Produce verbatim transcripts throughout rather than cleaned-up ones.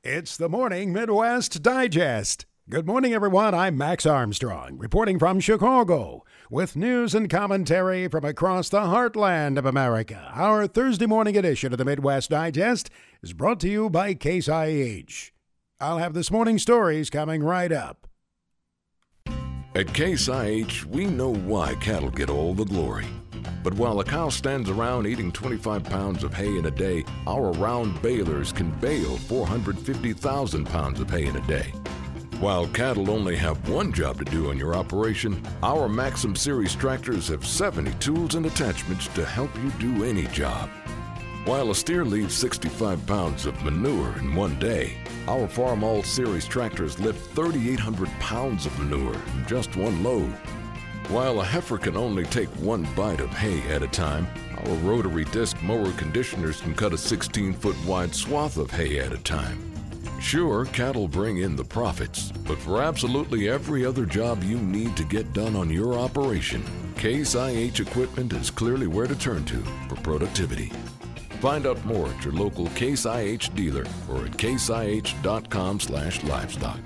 It's the Morning Midwest Digest. Good morning, everyone. I'm Max Armstrong, reporting from Chicago with news and commentary from across the heartland of America. Our Thursday morning edition of the Midwest Digest is brought to you by Case I H. I'll have this morning's stories coming right up. At Case I H, we know why cattle get all the glory. But while a cow stands around eating twenty-five pounds of hay in a day, our round balers can bale four hundred fifty thousand pounds of hay in a day. While cattle only have one job to do on your operation, our Maxim Series tractors have seventy tools and attachments to help you do any job. While a steer leaves sixty-five pounds of manure in one day, our Farm All Series tractors lift thirty-eight hundred pounds of manure in just one load. While a heifer can only take one bite of hay at a time, our rotary disc mower conditioners can cut a sixteen-foot wide swath of hay at a time. Sure, cattle bring in the profits, but for absolutely every other job you need to get done on your operation, Case I H equipment is clearly where to turn to for productivity. Find out more at your local Case I H dealer or at caseih.com slash livestock.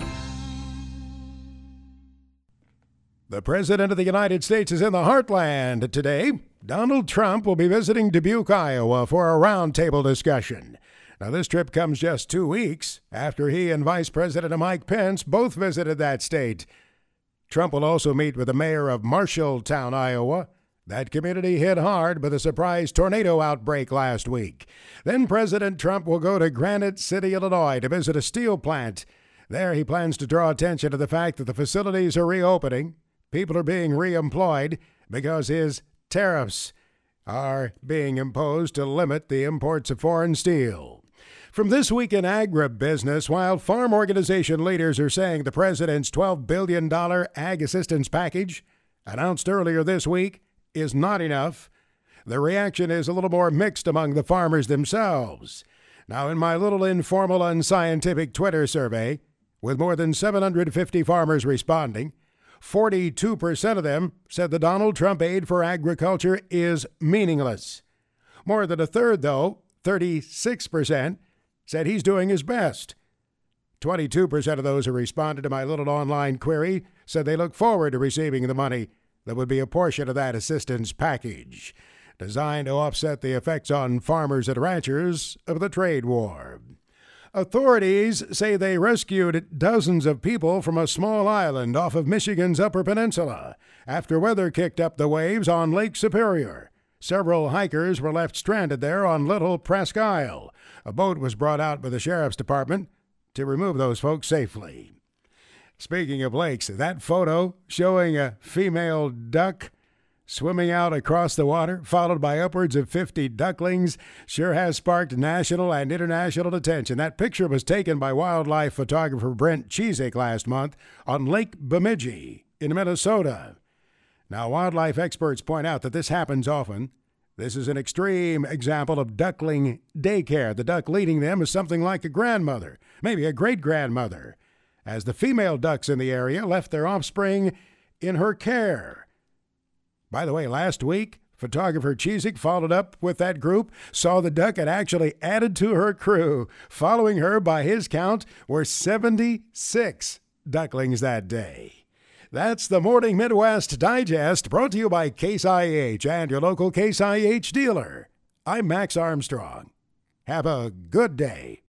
The President of the United States is in the heartland today. Donald Trump will be visiting Dubuque, Iowa for a roundtable discussion. Now, this trip comes just two weeks after he and Vice President Mike Pence both visited that state. Trump will also meet with the mayor of Marshalltown, Iowa. That community hit hard with a surprise tornado outbreak last week. Then President Trump will go to Granite City, Illinois to visit a steel plant. There he plans to draw attention to the fact that the facilities are reopening. People are being reemployed because his tariffs are being imposed to limit the imports of foreign steel. From This Week in Agribusiness, while farm organization leaders are saying the president's twelve billion dollars ag assistance package, announced earlier this week, is not enough, the reaction is a little more mixed among the farmers themselves. Now, in my little informal unscientific Twitter survey, with more than seven hundred fifty farmers responding, forty-two percent of them said the Donald Trump aid for agriculture is meaningless. More than a third, though, thirty-six percent, said he's doing his best. twenty-two percent of those who responded to my little online query said they look forward to receiving the money that would be a portion of that assistance package, designed to offset the effects on farmers and ranchers of the trade war. Authorities say they rescued dozens of people from a small island off of Michigan's Upper Peninsula after weather kicked up the waves on Lake Superior. Several hikers were left stranded there on Little Presque Isle. A boat was brought out by the sheriff's department to remove those folks safely. Speaking of lakes, that photo showing a female duck swimming out across the water, followed by upwards of fifty ducklings, sure has sparked national and international attention. That picture was taken by wildlife photographer Brent Chesak last month on Lake Bemidji in Minnesota. Now, wildlife experts point out that this happens often. This is an extreme example of duckling daycare. The duck leading them is something like a grandmother, maybe a great-grandmother, as the female ducks in the area left their offspring in her care. By the way, last week, photographer Chesak followed up with that group, saw the duck had actually added to her crew. Following her, by his count, were seventy-six ducklings that day. That's the Morning Midwest Digest, brought to you by Case I H and your local Case I H dealer. I'm Max Armstrong. Have a good day.